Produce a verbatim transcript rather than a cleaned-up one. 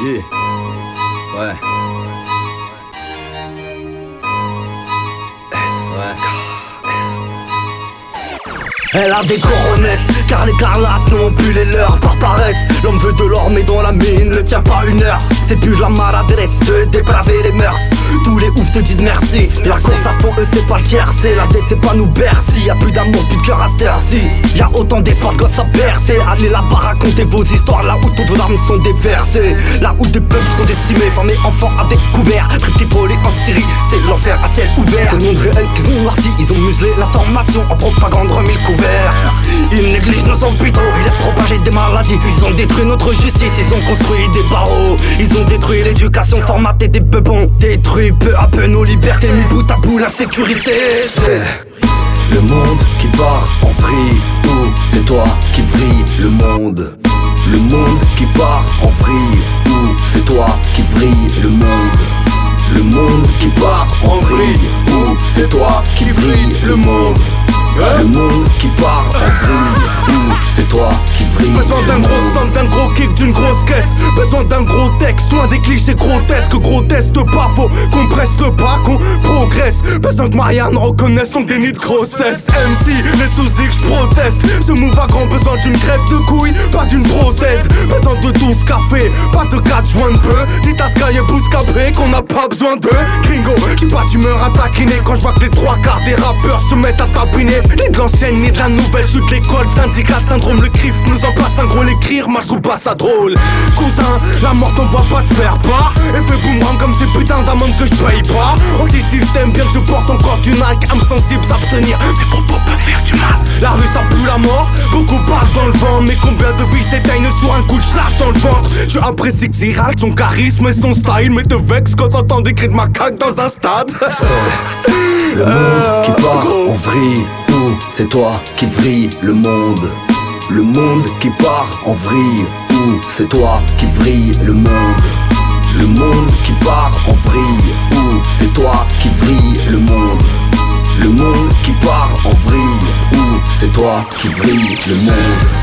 Yeah. Ouais. Elle a des coronesses, car les carlasses n'ont plus les leurs par paresse. L'homme veut de l'or mais dans la mine ne tient pas une heure. C'est plus de la maladresse de dépraver les mœurs. Tous les oufs te disent merci. La course à fond eux c'est pas le tiercé. La dette c'est pas nous Bercy. Y'a plus d'amour, plus de cœur à cette heure-ci. Y'a autant d'espoir que ça bercé. Allez là-bas raconter vos histoires. Là où toutes vos armes sont déversées. Là où des peuples sont décimés. Femmes et enfants à découvert. Triptypolés en Syrie, c'est l'enfer à ciel ouvert. C'est le monde réel qu'ils ont noirci. Ils ont muselé l'information en propagande remis le couvert. Ils négligent nos hôpitaux, ils laissent propager des maladies. Ils ont détruit notre justice, ils ont construit des barreaux. Ils ont détruit l'éducation, formaté des bebons. Détruit peu à peu nos libertés, mis bout à bout l'insécurité. C'est le monde qui part en vrille. Où c'est toi qui vrille le monde. Le monde qui part en vrille. Où c'est toi qui vrille le monde. Le monde qui part en vrille. Où c'est toi qui vrille le monde. Le monde qui part en vrille. Où c'est toi qui vrille. Besoin d'un gros son, d'un gros kick, d'une grosse caisse. Besoin d'un gros texte, loin des clichés grotesques. Gros test pas faux, qu'on presse le pas, qu'on progresse. Besoin que Marianne reconnaisse son déni de grossesse. M C, les sous-X, j'proteste. Ce move a grand besoin d'une crève de couilles, pas d'une prothèse. Besoin de douze cafés, pas de quatre joints de peu. Dites à Sky et Bouscapé qu'on n'a pas besoin de gringo. J'suis pas d'humeur à taquiner quand j'vois que les trois quarts des rappeurs se mettent à tapiner. Ni de l'ancienne ni de la nouvelle, j'suis de l'école. Syndicat, syndrome, le crif nous en place un gros l'écrire. Moi j'trouve pas ça drôle. Cousin, la mort t'envoie pas te faire part. Effet boomerang comme ces putains d'amendes que j'paye pas. Anti-système, bien que je porte encore du Nike. Âme sensible, s'abstenir, mais pour pas faire du mal. La rue ça pue la mort, beaucoup parlent dans le vent. Mais combien de vies s'éteignent sur un coup de charge dans le ventre. Tu apprécies Xirac, son charisme et son style. Mais te vexe quand t'entends des cris de macaque dans un stade. C'est le monde qui part en vrille. Où c'est toi qui vrille le monde. Le monde qui part en vrille. Où c'est toi qui vrille le monde. Le monde qui part en vrille. Où c'est toi qui vrille le monde. Le monde qui part en vrille. Où c'est toi qui vrille le monde.